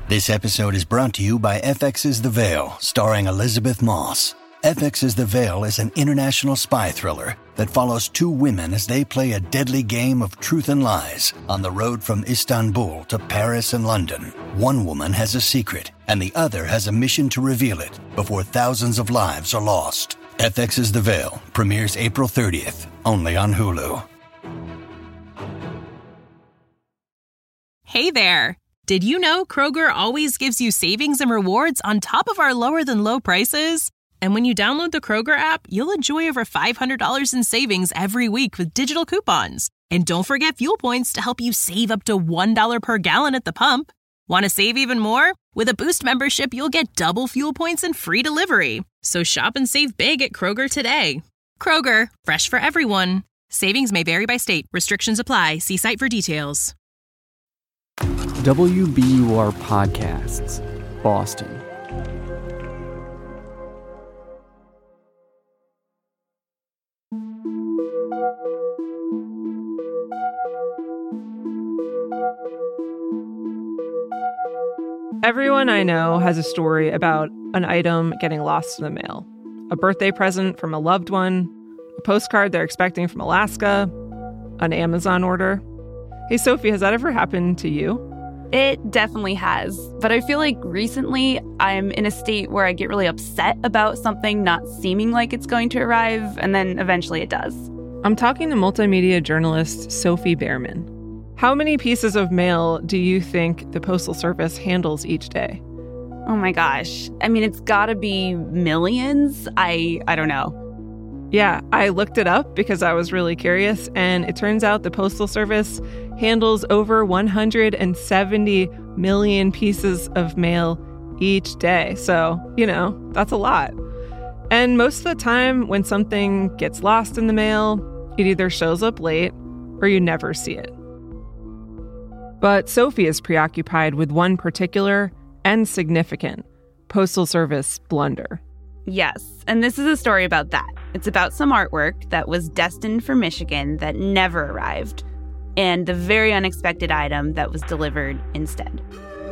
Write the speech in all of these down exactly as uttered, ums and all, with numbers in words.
This episode is brought to you by F X's The Veil, starring Elizabeth Moss. F X's The Veil is an international spy thriller that follows two women as they play a deadly game of truth and lies on the road from Istanbul to Paris and London. One woman has a secret, and the other has a mission to reveal it before thousands of lives are lost. F X's The Veil premieres April thirtieth, only on Hulu. Hey there! Did you know Kroger always gives you savings and rewards on top of our lower-than-low prices? And when you download the Kroger app, you'll enjoy over five hundred dollars in savings every week with digital coupons. And don't forget fuel points to help you save up to one dollar per gallon at the pump. Want to save even more? With a Boost membership, you'll get double fuel points and free delivery. So shop and save big at Kroger today. Kroger, fresh for everyone. Savings may vary by state. Restrictions apply. See site for details. W B U R Podcasts, Boston. Everyone I know has a story about an item getting lost in the mail. A birthday present from a loved one, a postcard they're expecting from Alaska, an Amazon order. Hey, Sophie, has that ever happened to you? It definitely has. But I feel like recently I'm in a state where I get really upset about something not seeming like it's going to arrive, and then eventually it does. I'm talking to multimedia journalist Sophie Bearman. How many pieces of mail do you think the Postal Service handles each day? Oh my gosh. I mean, it's gotta be millions. I I don't know. Yeah, I looked it up because I was really curious, and it turns out the Postal Service handles over one hundred seventy million pieces of mail each day. So, you know, that's a lot. And most of the time when something gets lost in the mail, it either shows up late or you never see it. But Sophie is preoccupied with one particular and significant Postal Service blunder. Yes, and this is a story about that. It's about some artwork that was destined for Michigan that never arrived, and the very unexpected item that was delivered instead.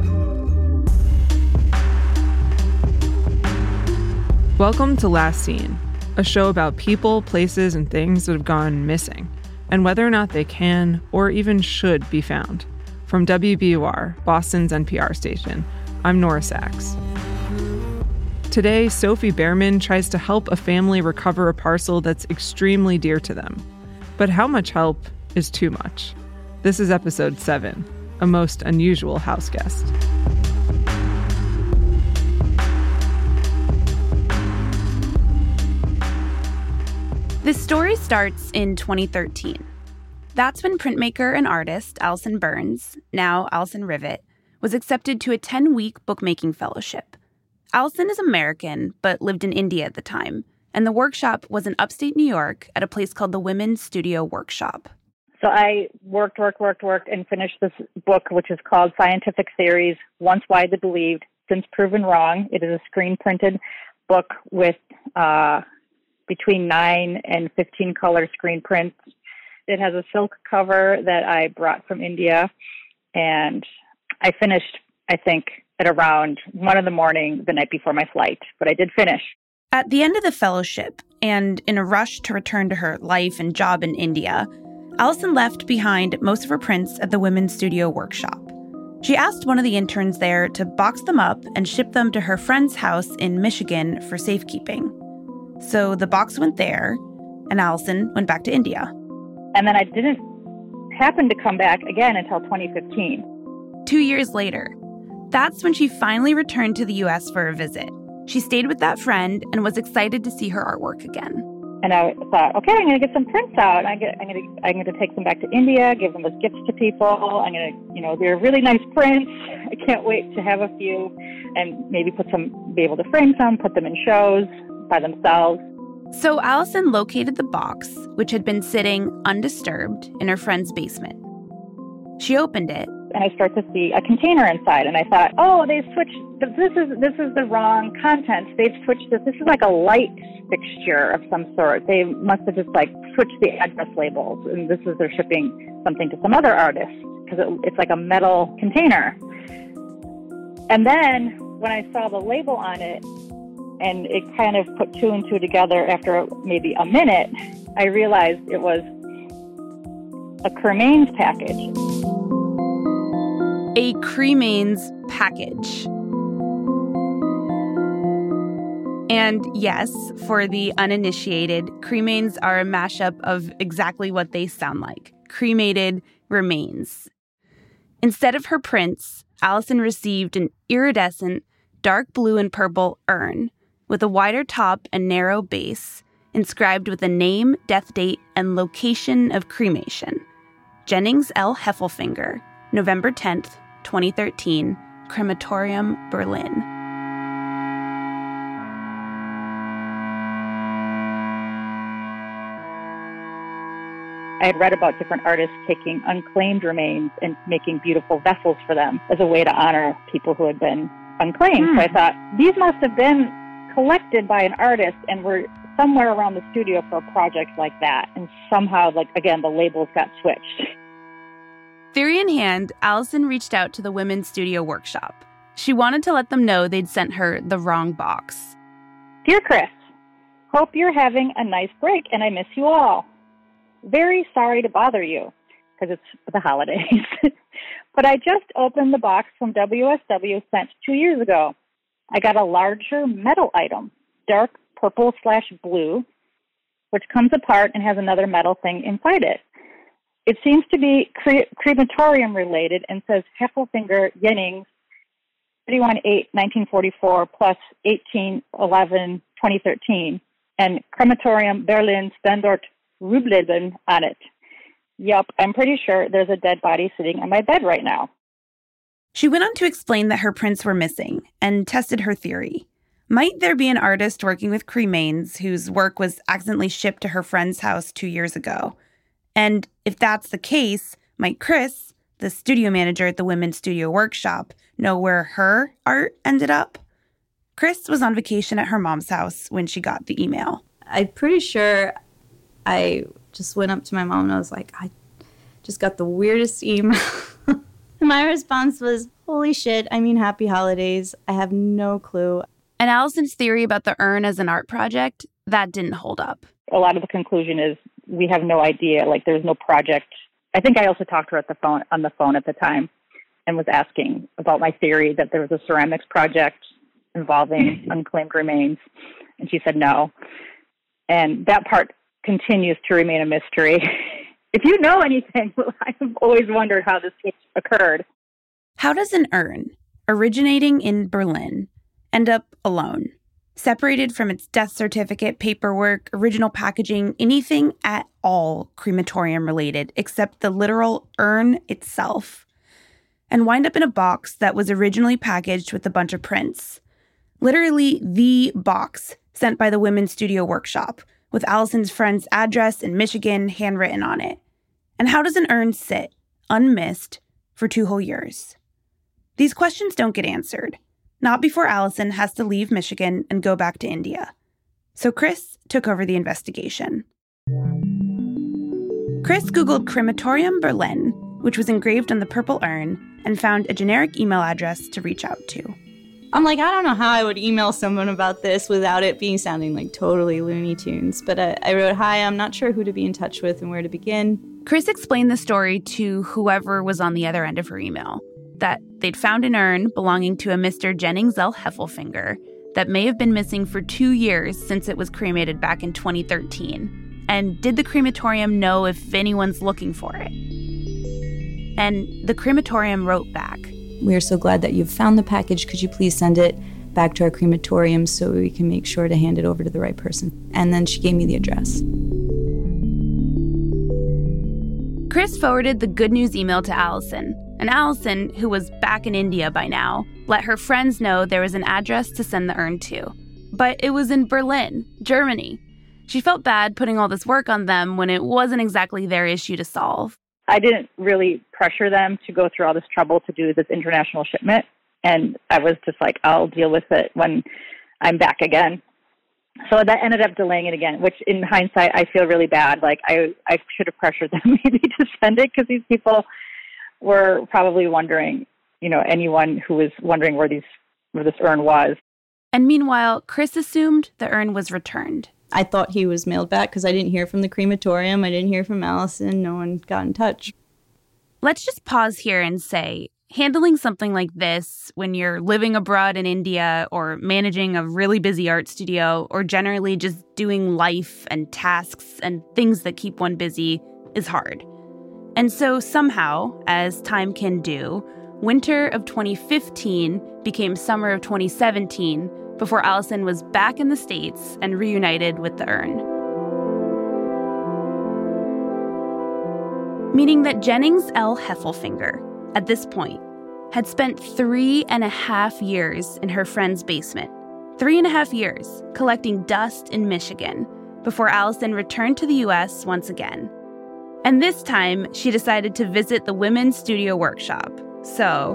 Welcome to Last Seen, a show about people, places, and things that have gone missing, and whether or not they can or even should be found. From W B U R, Boston's N P R station, I'm Nora Sachs. Today, Sophie Bearman tries to help a family recover a parcel that's extremely dear to them. But how much help is too much? This is episode seven, A Most Unusual House Guest. This story starts in twenty thirteen. That's when printmaker and artist Alison Burns, now Alison Rivet, was accepted to a ten-week bookmaking fellowship. Alison is American, but lived in India at the time, and the workshop was in upstate New York at a place called the Women's Studio Workshop. So I worked, worked, worked, worked, and finished this book, which is called Scientific Theories, Once Widely Believed, Since Proven Wrong. It is a screen-printed book with uh, between nine and fifteen color screen prints. It has a silk cover that I brought from India, and I finished, I think, at around one in the morning the night before my flight, but I did finish. At the end of the fellowship, and in a rush to return to her life and job in India, Alison left behind most of her prints at the Women's Studio Workshop. She asked one of the interns there to box them up and ship them to her friend's house in Michigan for safekeeping. So the box went there, and Alison went back to India. And then I didn't happen to come back again until twenty fifteen. Two years later, that's when she finally returned to the U S for a visit. She stayed with that friend and was excited to see her artwork again. And I thought, okay, I'm going to get some prints out. I get, I'm going to, I'm going to take them back to India, give them as gifts to people. I'm going to, you know, they're really nice prints. I can't wait to have a few and maybe put some, be able to frame some, put them in shows by themselves. So Alison located the box, which had been sitting undisturbed in her friend's basement. She opened it. And I start to see a container inside, and I thought, oh, they've switched, this is this is the wrong content. They've switched this. This is like a light fixture of some sort. They must have just like switched the address labels, and this is they're shipping something to some other artist, because it, it's like a metal container. And then when I saw the label on it, and it kind of put two and two together after maybe a minute, I realized it was a cremains package. A cremains package. And yes, for the uninitiated, cremains are a mashup of exactly what they sound like. Cremated remains. Instead of her prints, Allison received an iridescent, dark blue and purple urn with a wider top and narrow base, inscribed with a name, death date, and location of cremation. Jennings L. Heffelfinger, November tenth, twenty thirteen, Crematorium, Berlin. I had read about different artists taking unclaimed remains and making beautiful vessels for them as a way to honor people who had been unclaimed. Hmm. So I thought, these must have been collected by an artist and were somewhere around the studio for a project like that. And somehow, like, again, the labels got switched. Theory in hand, Allison reached out to the Women's Studio Workshop. She wanted to let them know they'd sent her the wrong box. Dear Chris, hope you're having a nice break and I miss you all. Very sorry to bother you, because it's the holidays. But I just opened the box from W S W sent two years ago. I got a larger metal item, dark purple slash blue, which comes apart and has another metal thing inside it. It seems to be cre- crematorium related and says Heffelfinger Jennings, thirty-one eight nineteen forty-four plus eighteen eleven twenty thirteen, and Crematorium Berlin Standort Rübleben on it. Yup, I'm pretty sure there's a dead body sitting on my bed right now. She went on to explain that her prints were missing and tested her theory. Might there be an artist working with cremains whose work was accidentally shipped to her friend's house two years ago? And if that's the case, might Chris, the studio manager at the Women's Studio Workshop, know where her art ended up? Chris was on vacation at her mom's house when she got the email. I'm pretty sure I just went up to my mom and I was like, I just got the weirdest email. My response was, holy shit, I mean, happy holidays. I have no clue. And Allison's theory about the urn as an art project, that didn't hold up. A lot of the conclusion is we have no idea. Like, there's no project. I think I also talked to her at the phone on the phone at the time and was asking about my theory that there was a ceramics project involving unclaimed remains. And she said no. And that part continues to remain a mystery. If you know anything, I've always wondered how this occurred. How does an urn, originating in Berlin, end up alone, separated from its death certificate, paperwork, original packaging, anything at all crematorium related, except the literal urn itself, and wind up in a box that was originally packaged with a bunch of prints? Literally the box sent by the Women's Studio Workshop, with Allison's friend's address in Michigan handwritten on it. And how does an urn sit, unmissed, for two whole years? These questions don't get answered, not before Allison has to leave Michigan and go back to India. So Chris took over the investigation. Chris Googled Crematorium Berlin, which was engraved on the purple urn, and found a generic email address to reach out to. I'm like, I don't know how I would email someone about this without it being sounding like totally Looney Tunes. But I, I wrote, hi, I'm not sure who to be in touch with and where to begin. Chris explained the story to whoever was on the other end of her email, that they'd found an urn belonging to a Mister Jennings L. Heffelfinger that may have been missing for two years since it was cremated back in twenty thirteen. And did the crematorium know if anyone's looking for it? And the crematorium wrote back, we are so glad that you've found the package. Could you please send it back to our crematorium so we can make sure to hand it over to the right person? And then she gave me the address. Chris forwarded the good news email to Allison, and Allison, who was back in India by now, let her friends know there was an address to send the urn to. But it was in Berlin, Germany. She felt bad putting all this work on them when it wasn't exactly their issue to solve. I didn't really pressure them to go through all this trouble to do this international shipment. And I was just like, I'll deal with it when I'm back again. So that ended up delaying it again, which in hindsight, I feel really bad. Like I, I should have pressured them maybe to send it because these people were probably wondering you know, anyone who was wondering where these where this urn was. And meanwhile, Chris assumed the urn was returned. I thought he was mailed back because I didn't hear from the crematorium. I didn't hear from Allison. No one got in touch. Let's just pause here and say, handling something like this when you're living abroad in India or managing a really busy art studio or generally just doing life and tasks and things that keep one busy is hard. And so somehow, as time can do, winter of twenty fifteen became summer of twenty seventeen before Allison was back in the States and reunited with the urn. Meaning that Jennings L. Heffelfinger, at this point, had spent three and a half years in her friend's basement. Three and a half years collecting dust in Michigan before Allison returned to the U S once again. And this time, she decided to visit the Women's Studio Workshop. So...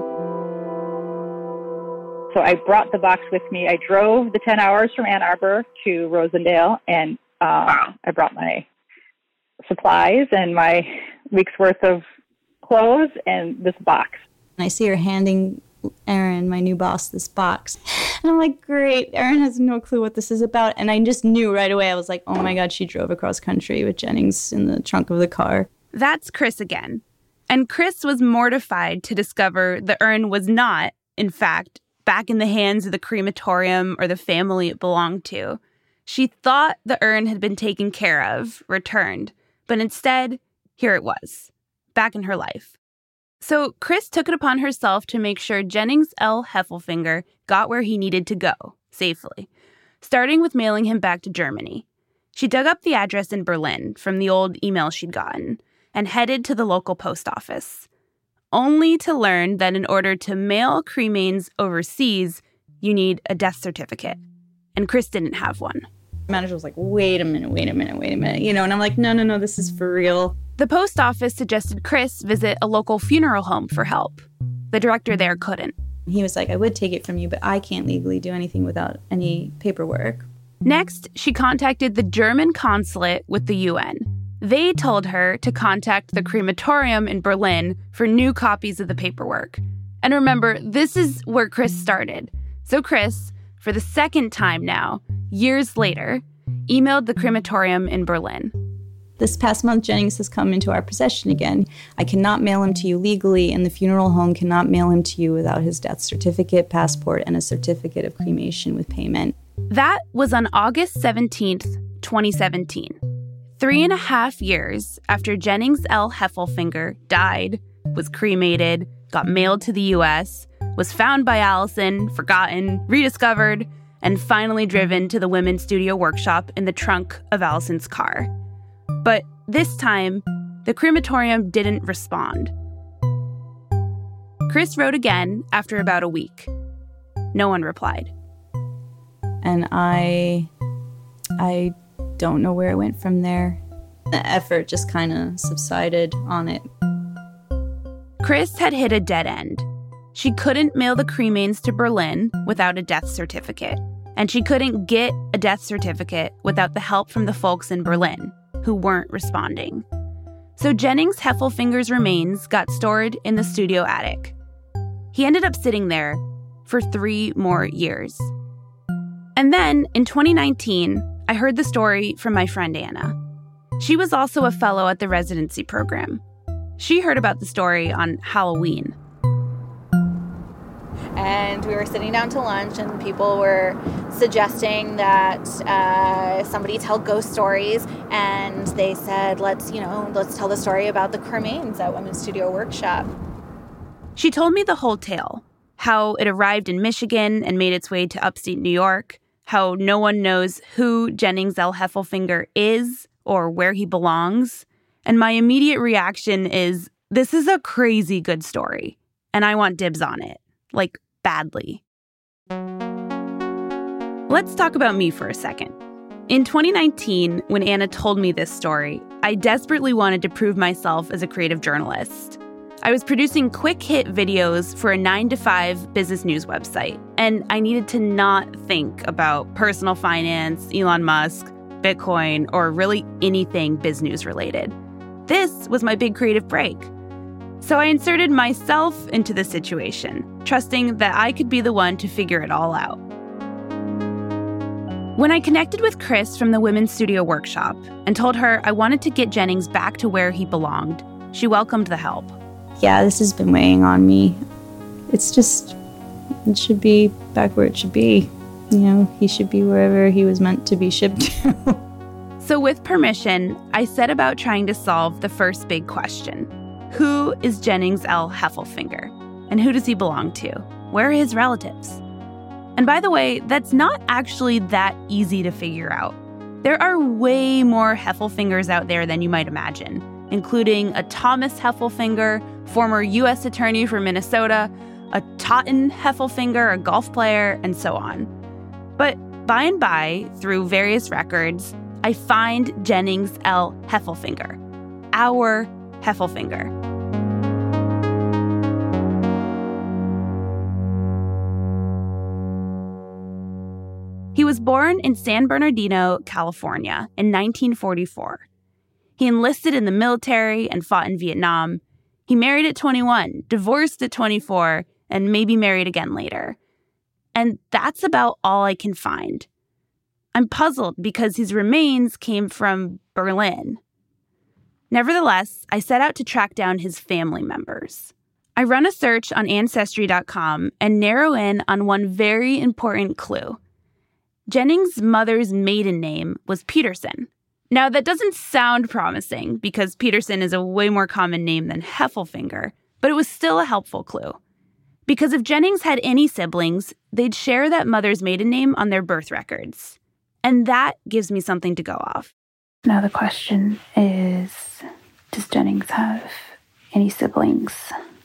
So I brought the box with me. I drove the ten hours from Ann Arbor to Rosendale, and um, I brought my supplies and my week's worth of clothes and this box. And I see her handing Erin, my new boss, this box. And I'm like, great, Erin has no clue what this is about. And I just knew right away. I was like, oh my God, she drove across country with Jennings in the trunk of the car. That's Chris again. And Chris was mortified to discover the urn was not, in fact, back in the hands of the crematorium or the family it belonged to. She thought the urn had been taken care of, returned, but instead, here it was, back in her life. So Chris took it upon herself to make sure Jennings L. Heffelfinger got where he needed to go, safely, starting with mailing him back to Germany. She dug up the address in Berlin from the old email she'd gotten and headed to the local post office, only to learn that in order to mail cremains overseas, you need a death certificate. And Chris didn't have one. The manager was like, wait a minute, wait a minute, wait a minute. You know, and I'm like, no, no, no, this is for real. The post office suggested Chris visit a local funeral home for help. The director there couldn't. He was like, I would take it from you, but I can't legally do anything without any paperwork. Next, she contacted the German consulate with the U N. They told her to contact the crematorium in Berlin for new copies of the paperwork. And remember, this is where Chris started. So Chris, for the second time now, years later, emailed the crematorium in Berlin. This past month, Jennings has come into our possession again. I cannot mail him to you legally, and the funeral home cannot mail him to you without his death certificate, passport, and a certificate of cremation with payment. That was on August seventeenth, twenty seventeen. Three and a half years after Jennings L. Heffelfinger died, was cremated, got mailed to the U S, was found by Allison, forgotten, rediscovered, and finally driven to the Women's Studio Workshop in the trunk of Allison's car. But this time, the crematorium didn't respond. Chris wrote again after about a week. No one replied. And I... I... don't know where it went from there. The effort just kind of subsided on it. Chris had hit a dead end. She couldn't mail the cremains to Berlin without a death certificate. And she couldn't get a death certificate without the help from the folks in Berlin, who weren't responding. So Jennings Heffelfinger's remains got stored in the studio attic. He ended up sitting there for three more years. And then, in twenty nineteen, I heard the story from my friend Anna. She was also a fellow at the residency program. She heard about the story on Halloween. And we were sitting down to lunch, and people were suggesting that uh, somebody tell ghost stories. And they said, let's, you know, let's tell the story about the cremains at Women's Studio Workshop. She told me the whole tale, how it arrived in Michigan and made its way to upstate New York, how no one knows who Jennings L. Heffelfinger is or where he belongs. And my immediate reaction is, this is a crazy good story, and I want dibs on it. Like, badly. Let's talk about me for a second. In twenty nineteen, when Anna told me this story, I desperately wanted to prove myself as a creative journalist. I was producing quick hit videos for a nine to five business news website, and I needed to not think about personal finance, Elon Musk, Bitcoin, or really anything biz news related. This was my big creative break. So I inserted myself into the situation, trusting that I could be the one to figure it all out. When I connected with Chris from the Women's Studio Workshop and told her I wanted to get Jennings back to where he belonged, she welcomed the help. Yeah, this has been weighing on me. It's just, it should be back where it should be. You know, he should be wherever he was meant to be shipped to. So with permission, I set about trying to solve the first big question. Who is Jennings L. Heffelfinger? And who does he belong to? Where are his relatives? And by the way, that's not actually that easy to figure out. There are way more Heffelfingers out there than you might imagine, including a Thomas Heffelfinger, former U S attorney for Minnesota, a Totten Heffelfinger, a golf player, and so on. But by and by, through various records, I find Jennings L. Heffelfinger, our Heffelfinger. He was born in San Bernardino, California, in nineteen forty-four. He enlisted in the military and fought in Vietnam. He married at twenty-one, divorced at twenty-four, and maybe married again later. And that's about all I can find. I'm puzzled because his remains came from Berlin. Nevertheless, I set out to track down his family members. I run a search on Ancestry dot com and narrow in on one very important clue. Jennings' mother's maiden name was Peterson. Now, that doesn't sound promising because Peterson is a way more common name than Heffelfinger, but it was still a helpful clue. Because if Jennings had any siblings, they'd share that mother's maiden name on their birth records. And that gives me something to go off. Now the question is, does Jennings have any siblings?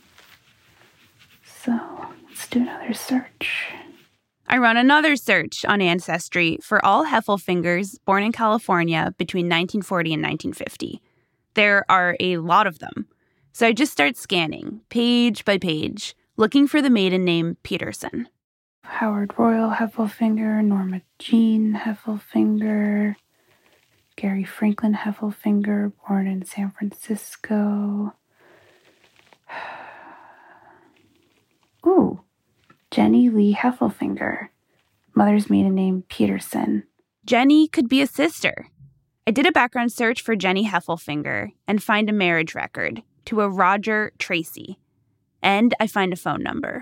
So let's do another search. I run another search on Ancestry for all Heffelfingers born in California between nineteen forty and nineteen fifty. There are a lot of them. So I just start scanning, page by page, looking for the maiden name Peterson. Howard Royal Heffelfinger, Norma Jean Heffelfinger, Gary Franklin Heffelfinger, born in San Francisco. Ooh. Jenny Lee Heffelfinger, mother's maiden name Peterson. Jenny could be a sister. I did a background search for Jenny Heffelfinger and find a marriage record to a Roger Tracy. And I find a phone number.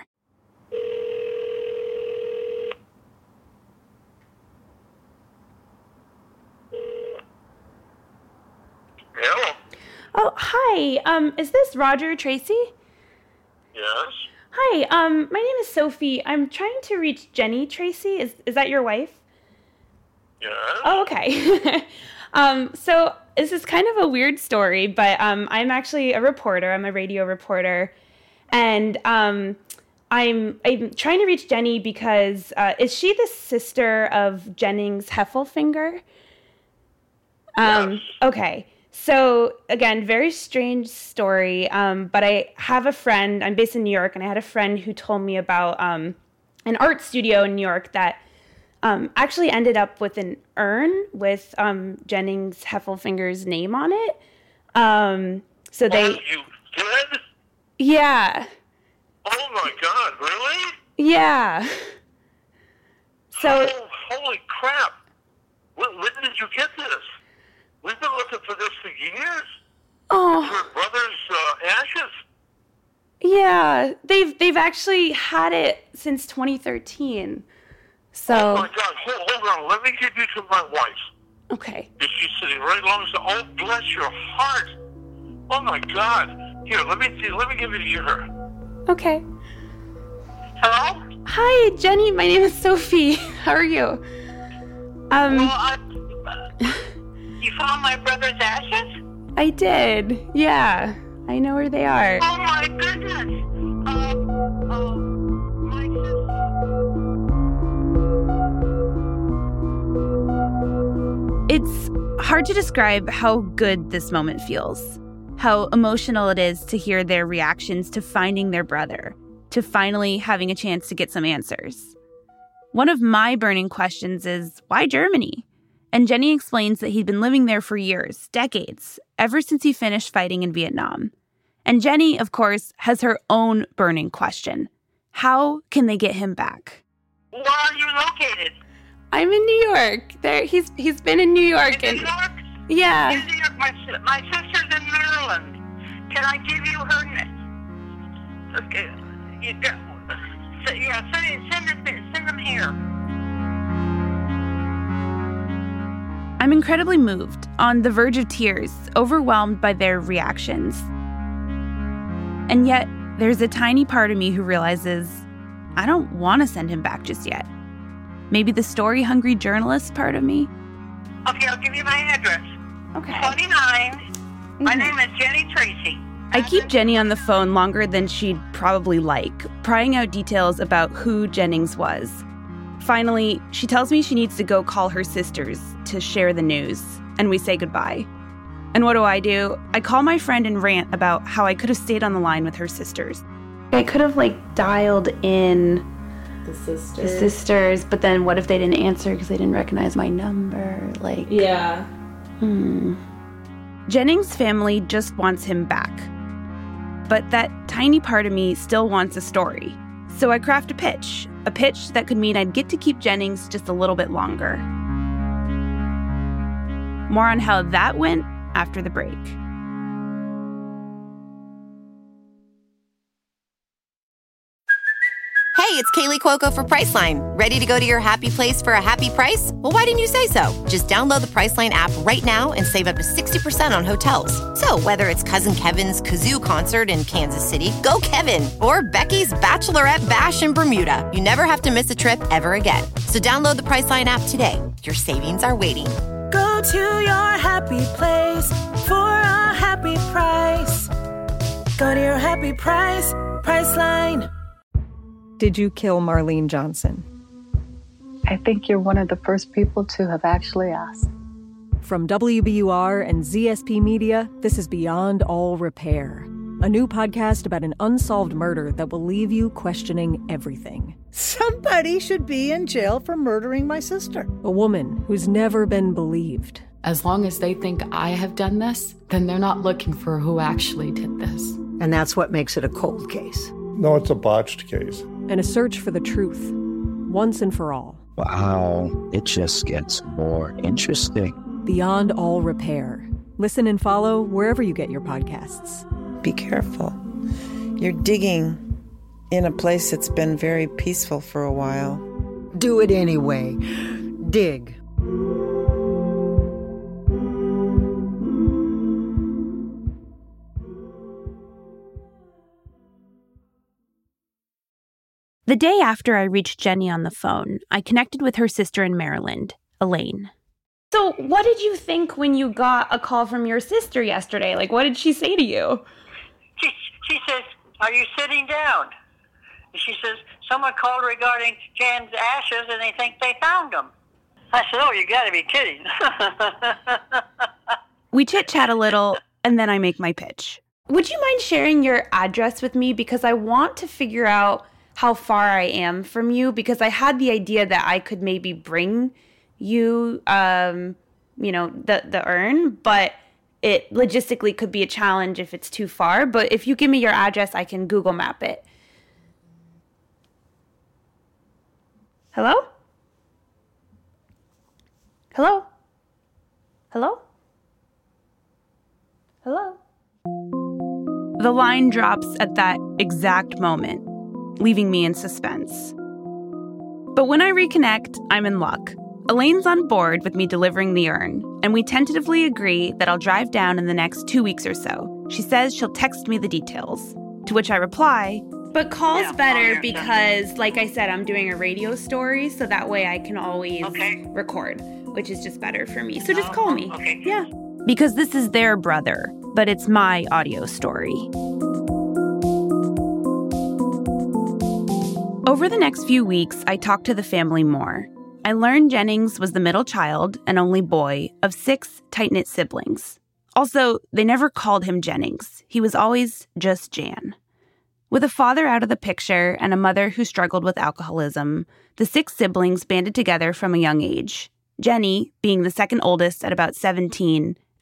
Hello. Oh, hi. Um, is this Roger Tracy? Yes. Hi, um, my name is Sophie. I'm trying to reach Jenny Tracy. Is is that your wife? Yes. Oh, okay. um, so this is kind of a weird story, but um, I'm actually a reporter. I'm a radio reporter, and um, I'm I'm trying to reach Jenny because uh, is she the sister of Jennings Heffelfinger? Um, yes. Okay. So, again, very strange story, um, but I have a friend, I'm based in New York, and I had a friend who told me about um, an art studio in New York that um, actually ended up with an urn with um, Jennings Heffelfinger's name on it. Um, so they... Are you dead? Yeah. Oh, my God, really? Yeah. So... Oh, holy crap. When, when did you get this? We've been looking for this for years. Oh. Your brother's uh, ashes. Yeah, they've they've actually had it since twenty thirteen. So. Oh my God! Hold, hold on. Let me give you to my wife. Okay. Is she sitting right along? Oh, bless your heart. Oh my God! Here, let me see. Let me give it to her. Okay. Hello. Hi, Jenny. My name is Sophie. How are you? Um. Well, I. Uh, You found my brother's ashes? I did. Yeah. I know where they are. Oh, my goodness. Um, uh, my sister. It's hard to describe how good this moment feels, how emotional it is to hear their reactions to finding their brother, to finally having a chance to get some answers. One of my burning questions is, why Germany? And Jenny explains that he'd been living there for years, decades, ever since he finished fighting in Vietnam. And Jenny, of course, has her own burning question. How can they get him back? Where are you located? I'm in New York. There, he's he's been in New York. In and New York? Yeah. In New York. My, my sister's in Maryland. Can I give you her name? Okay. You go. So, yeah, send, send, them, send them here. I'm incredibly moved, on the verge of tears, overwhelmed by their reactions. And yet, there's a tiny part of me who realizes I don't want to send him back just yet. Maybe the story-hungry journalist part of me? Okay, I'll give you my address. Okay. twenty-nine. Mm-hmm. My name is Jenny Tracy. I keep Jenny on the phone longer than she'd probably like, prying out details about who Jennings was. Finally, she tells me she needs to go call her sisters to share the news, and we say goodbye. And what do I do? I call my friend and rant about how I could have stayed on the line with her sisters. I could have, like, dialed in The sisters. the sisters, but then what if they didn't answer because they didn't recognize my number? Like, Yeah. hmm. Jennings' family just wants him back. But that tiny part of me still wants a story. So I craft a pitch, a pitch that could mean I'd get to keep Jennings just a little bit longer. More on how that went after the break. Hey, it's Kaylee Cuoco for Priceline. Ready to go to your happy place for a happy price? Well, why didn't you say so? Just download the Priceline app right now and save up to sixty percent on hotels. So whether it's Cousin Kevin's Kazoo Concert in Kansas City, go Kevin, or Becky's Bachelorette Bash in Bermuda, you never have to miss a trip ever again. So download the Priceline app today. Your savings are waiting. Go to your happy place for a happy price. Go to your happy price, Priceline. Did you kill Marlene Johnson? I think you're one of the first people to have actually asked. From W B U R and Z S P Media, this is Beyond All Repair, a new podcast about an unsolved murder that will leave you questioning everything. Somebody should be in jail for murdering my sister. A woman who's never been believed. As long as they think I have done this, then they're not looking for who actually did this. And that's what makes it a cold case. No, it's a botched case. And a search for the truth, once and for all. Wow, it just gets more interesting. Beyond All Repair. Listen and follow wherever you get your podcasts. Be careful. You're digging in a place that's been very peaceful for a while. Do it anyway. Dig. The day after I reached Jenny on the phone, I connected with her sister in Maryland, Elaine. So what did you think when you got a call from your sister yesterday? Like, what did she say to you? She, she says, are you sitting down? And she says, someone called regarding Jan's ashes and they think they found them. I said, oh, you got to be kidding. We chit-chat a little, and then I make my pitch. Would you mind sharing your address with me? Because I want to figure out how far I am from you, because I had the idea that I could maybe bring you, um, you know, the, the urn, but it logistically could be a challenge if it's too far. But if you give me your address, I can Google map it. Hello? Hello? Hello? Hello? The line drops at that exact moment, leaving me in suspense. But when I reconnect, I'm in luck. Elaine's on board with me delivering the urn, and we tentatively agree that I'll drive down in the next two weeks or so. She says she'll text me the details, to which I reply, but call's yeah, better because, like I said, I'm doing a radio story, so that way I can always okay. record, which is just better for me. So just call me. Okay. Yeah. Because this is their brother, but it's my audio story. Over the next few weeks, I talked to the family more. I learned Jennings was the middle child and only boy of six tight-knit siblings. Also, they never called him Jennings. He was always just Jan. With a father out of the picture and a mother who struggled with alcoholism, the six siblings banded together from a young age. Jenny, being the second oldest at about seventeen,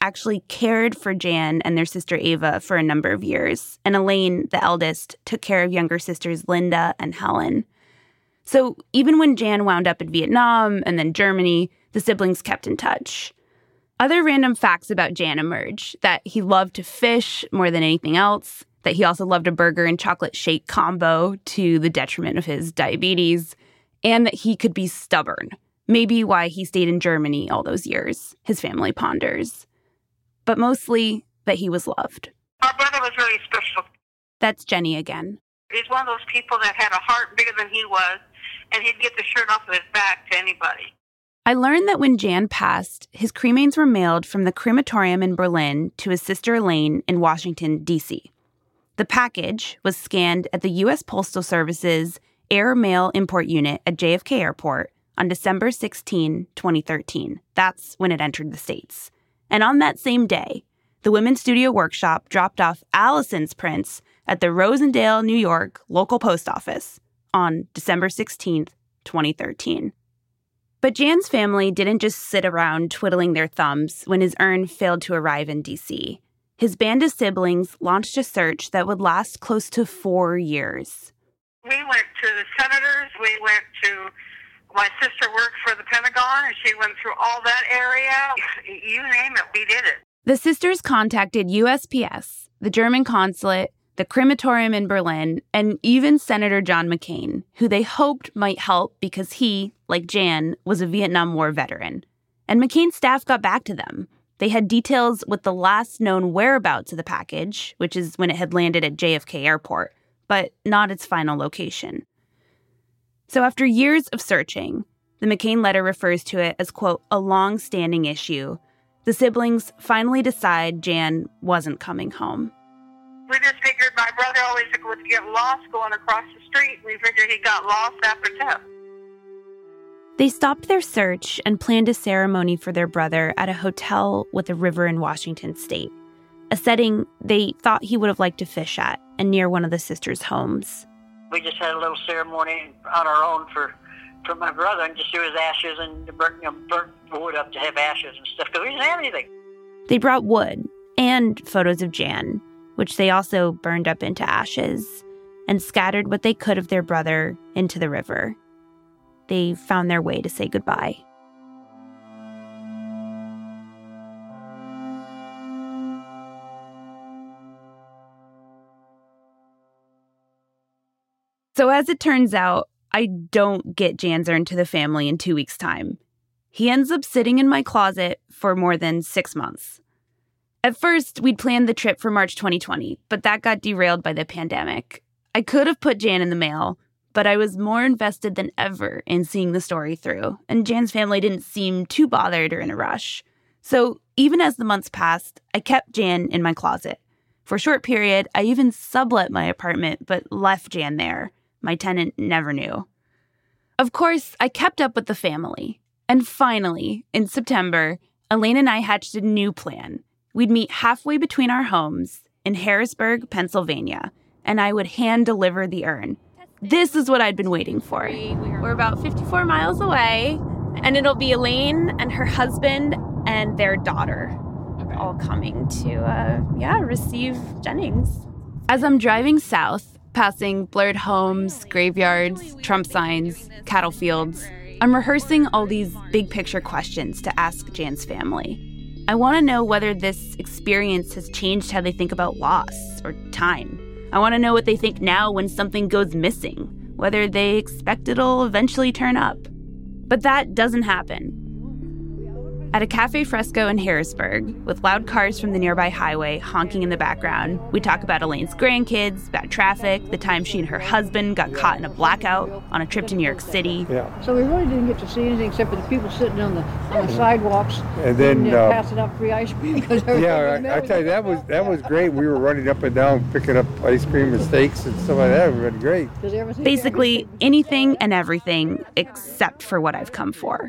actually cared for Jan and their sister Ava for a number of years, and Elaine, the eldest, took care of younger sisters Linda and Helen. So even when Jan wound up in Vietnam and then Germany, the siblings kept in touch. Other random facts about Jan emerge: that he loved to fish more than anything else, that he also loved a burger and chocolate shake combo to the detriment of his diabetes, and that he could be stubborn. Maybe why he stayed in Germany all those years, his family ponders. But mostly that he was loved. Our brother was really special. That's Jenny again. He's one of those people that had a heart bigger than he was, and he'd get the shirt off of his back to anybody. I learned that when Jan passed, his cremains were mailed from the crematorium in Berlin to his sister Elaine in Washington, D C. The package was scanned at the U S Postal Service's Air Mail Import Unit at J F K Airport on December sixteenth, twenty thirteen. That's when it entered the States. And on that same day, the Women's Studio Workshop dropped off Allison's prints at the Rosendale, New York local post office on December sixteenth, twenty thirteen. But Jan's family didn't just sit around twiddling their thumbs when his urn failed to arrive in D C. His band of siblings launched a search that would last close to four years. We went to the senators. We went to, my sister worked for the Pentagon, and she went through all that area. You name it, we did it. The sisters contacted U S P S, the German consulate, the crematorium in Berlin, and even Senator John McCain, who they hoped might help because he, like Jan, was a Vietnam War veteran. And McCain's staff got back to them. They had details with the last known whereabouts of the package, which is when it had landed at J F K Airport, but not its final location. So after years of searching, the McCain letter refers to it as, quote, a long-standing issue. The siblings finally decide Jan wasn't coming home. We just figured my brother always would get lost going across the street. We figured he got lost after death. They stopped their search and planned a ceremony for their brother at a hotel with a river in Washington state, a setting they thought he would have liked to fish at and near one of the sisters' homes. We just had a little ceremony on our own for, for my brother, and just threw his ashes and burnt, you know, burnt wood up to have ashes and stuff, because we didn't have anything. They brought wood and photos of Jan, which they also burned up into ashes, and scattered what they could of their brother into the river. They found their way to say goodbye. So as it turns out, I don't get Jan's urn to the family in two weeks' time. He ends up sitting in my closet for more than six months. At first, we'd planned the trip for March twenty twenty, but that got derailed by the pandemic. I could have put Jan in the mail, but I was more invested than ever in seeing the story through, and Jan's family didn't seem too bothered or in a rush. So even as the months passed, I kept Jan in my closet. For a short period, I even sublet my apartment, but left Jan there. My tenant never knew. Of course, I kept up with the family. And finally, in September, Elaine and I hatched a new plan. We'd meet halfway between our homes in Harrisburg, Pennsylvania, and I would hand-deliver the urn. This is what I'd been waiting for. We're about fifty-four miles away, and it'll be Elaine and her husband and their daughter all coming to, uh, yeah, receive Jennings. As I'm driving south, passing blurred homes, graveyards, Trump signs, cattle fields, I'm rehearsing all these big-picture questions to ask Jan's family. I want to know whether this experience has changed how they think about loss or time. I want to know what they think now when something goes missing, whether they expect it'll eventually turn up. But that doesn't happen. At a Cafe Fresco in Harrisburg, with loud cars from the nearby highway honking in the background, we talk about Elaine's grandkids, bad traffic, the time she and her husband got caught in a blackout on a trip to New York City. Yeah. So we really didn't get to see anything except for the people sitting on the on the sidewalks and then and, uh, uh, passing out free ice cream. Yeah, I, I tell you, that was that was great. We were running up and down picking up ice cream and steaks and stuff like that. It was really great. Basically, anything and everything except for what I've come for.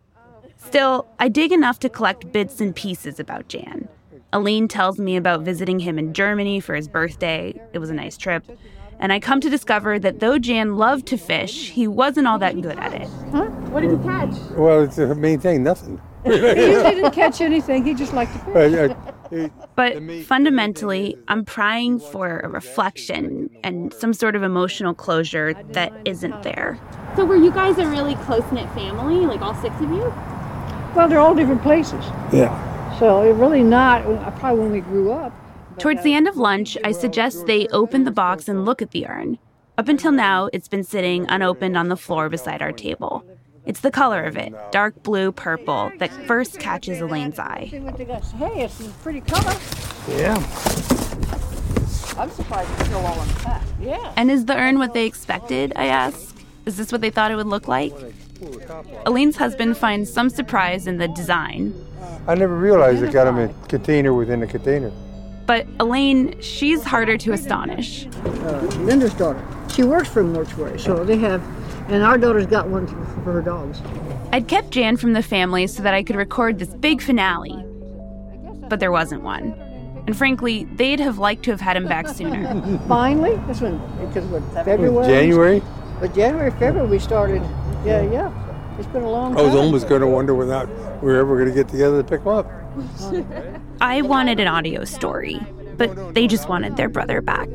Still, I dig enough to collect bits and pieces about Jan. Elaine tells me about visiting him in Germany for his birthday. It was a nice trip. And I come to discover that though Jan loved to fish, he wasn't all that good at it. Huh? What did you catch? Well, it's the main thing, nothing. He usually didn't catch anything. He just liked to fish. But fundamentally, I'm prying for a reflection and some sort of emotional closure that isn't there. So were you guys a really close-knit family, like all six of you? Well, they're all different places. Yeah. So it really not, probably when we grew up. Towards the end of lunch, I suggest they open the box and look at the urn. Up until now, it's been sitting unopened on the floor beside our table. It's the color of it, dark blue purple, that first catches Elaine's eye. See what they got. Hey, it's a pretty color. Yeah. I'm surprised it's still all intact. Yeah. And is the urn what they expected, I ask? Is this what they thought it would look like? Elaine's husband finds some surprise in the design. I never realized it got him a container within a container. But Elaine, she's harder to astonish. Uh, Linda's daughter. She works for a mortuary, so they have, and our daughter's got one for her dogs. I'd kept Jan from the family so that I could record this big finale. But there wasn't one. And frankly, they'd have liked to have had him back sooner. Finally? That's when, because what, February? January? But January, February we started, yeah, yeah. It's been a long time. I was almost going to wonder whether we were ever going to get together to pick him up. I wanted an audio story, but they just wanted their brother back.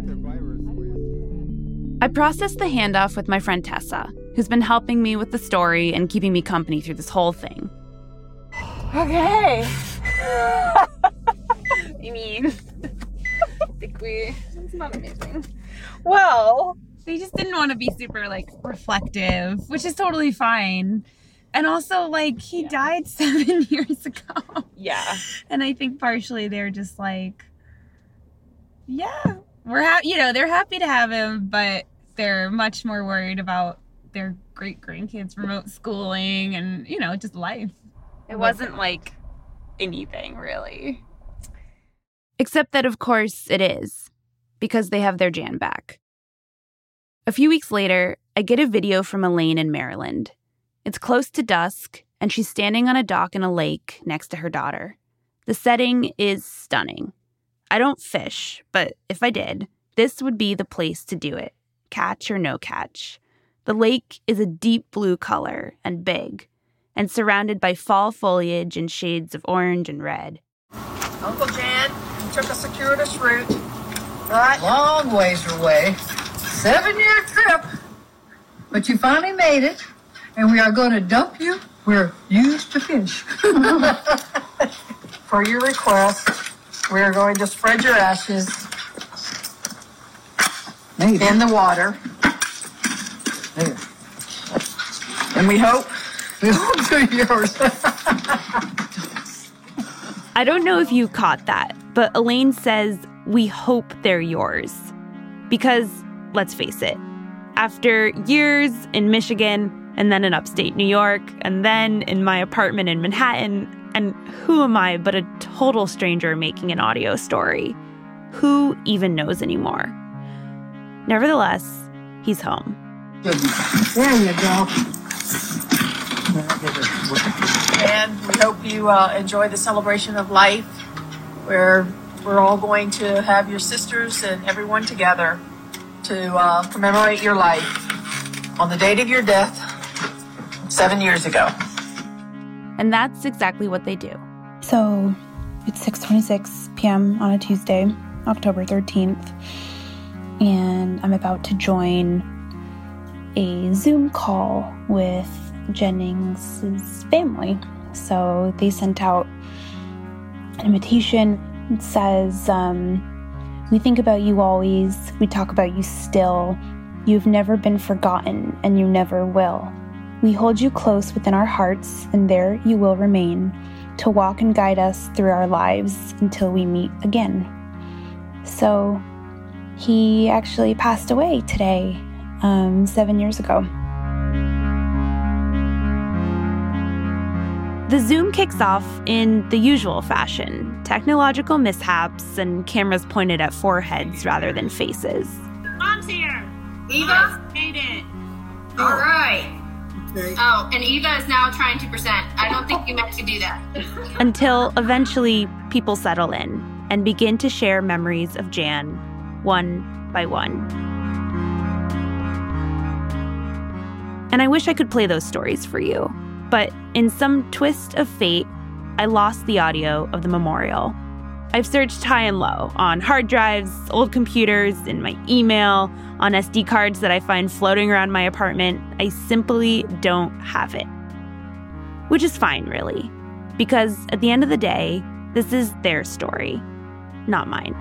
I processed the handoff with my friend Tessa, who's been helping me with the story and keeping me company through this whole thing. Okay. I mean, I think we, it's not amazing. Well, they just didn't want to be super, like, reflective, which is totally fine. And also, like, he died seven years ago. Yeah. And I think partially they're just like, yeah, we're happy, you know, they're happy to have him, but they're much more worried about their great grandkids' remote schooling and, you know, just life. It wasn't like anything, really. Except that, of course, it is, because they have their Jan back. A few weeks later, I get a video from Elaine in Maryland. It's close to dusk, and she's standing on a dock in a lake next to her daughter. The setting is stunning. I don't fish, but if I did, this would be the place to do it, catch or no catch. The lake is a deep blue color and big, and surrounded by fall foliage in shades of orange and red. Uncle Jan took a circuitous route, right? Long ways away. Seven-year trip, but you finally made it. And we are going to dump you where you used to fish. For your request, we are going to spread your ashes Maybe. in the water. There. And we hope, we hope they're yours. I don't know if you caught that, but Elaine says, we hope they're yours. Because, let's face it, after years in Michigan, and then in upstate New York, and then in my apartment in Manhattan. And who am I but a total stranger making an audio story? Who even knows anymore? Nevertheless, he's home. There you go. And we hope you uh, enjoy the celebration of life, where we're all going to have your sisters and everyone together to uh, commemorate your life on the date of your death. Seven years ago. And that's exactly what they do. So it's six twenty-six p.m. on a Tuesday, October thirteenth, and I'm about to join a Zoom call with Jennings' family. So they sent out an invitation. It says, um, we think about you always. We talk about you still. You've never been forgotten, and you never will. We hold you close within our hearts, and there you will remain, to walk and guide us through our lives until we meet again. So, he actually passed away today, um, seven years ago. The Zoom kicks off in the usual fashion, technological mishaps and cameras pointed at foreheads rather than faces. Mom's here! Eva made it! All right. Okay. Oh, and Eva is now trying to present. I don't think you meant to do that. Until eventually people settle in and begin to share memories of Jan, one by one. And I wish I could play those stories for you. But in some twist of fate, I lost the audio of the memorial. I've searched high and low on hard drives, old computers, in my email, on S D cards that I find floating around my apartment. I simply don't have it. Which is fine, really, because at the end of the day, this is their story, not mine.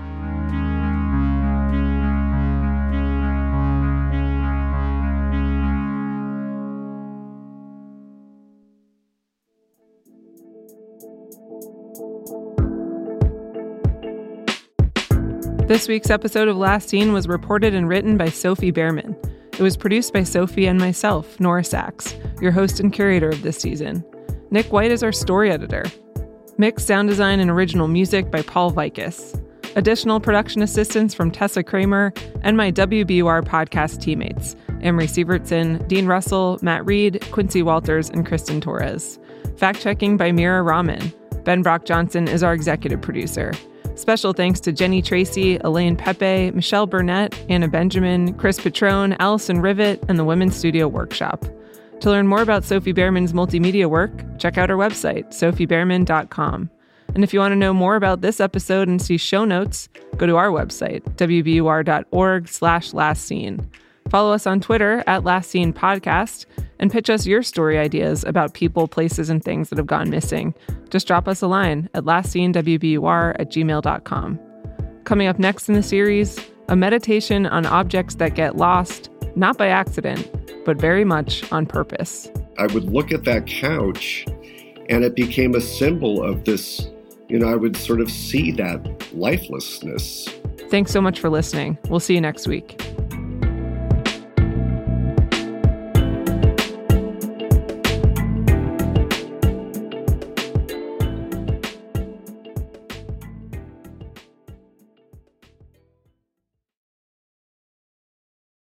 This week's episode of Last Seen was reported and written by Sophie Behrman. It was produced by Sophie and myself, Nora Sachs, your host and curator of this season. Nick White is our story editor. Mix, sound design, and original music by Paul Vikas. Additional production assistance from Tessa Kramer and my W B U R podcast teammates, Emery Sievertson, Dean Russell, Matt Reed, Quincy Walters, and Kristen Torres. Fact-checking by Mira Rahman. Ben Brock Johnson is our executive producer. Special thanks to Jenny Tracy, Elaine Pepe, Michelle Burnett, Anna Benjamin, Chris Petrone, Allison Rivet, and the Women's Studio Workshop. To learn more about Sophie Behrman's multimedia work, check out her website, sophie behrman dot com. And if you want to know more about this episode and see show notes, go to our website, w b u r dot org slash last scene. Follow us on Twitter at Last Scene Podcast and pitch us your story ideas about people, places, and things that have gone missing. Just drop us a line at lastscenewbur at gmail dot com. Coming up next in the series, a meditation on objects that get lost, not by accident, but very much on purpose. I would look at that couch and it became a symbol of this, you know, I would sort of see that lifelessness. Thanks so much for listening. We'll see you next week.